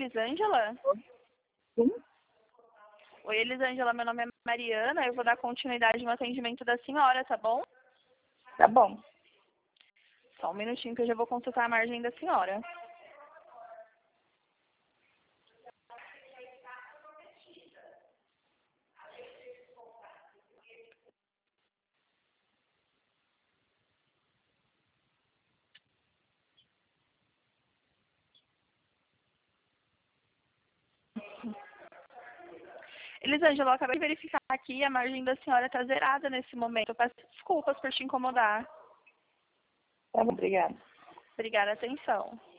Elisângela? Sim? Oi, Elisângela, meu nome é Mariana, eu vou dar continuidade no atendimento da senhora, tá bom? Tá bom. Só um minutinho que eu já vou consultar a margem da senhora. Elisângela, eu acabei de verificar aqui, a margem da senhora está zerada nesse momento. Eu peço desculpas por te incomodar. Tá bom, obrigada. Obrigada, atenção.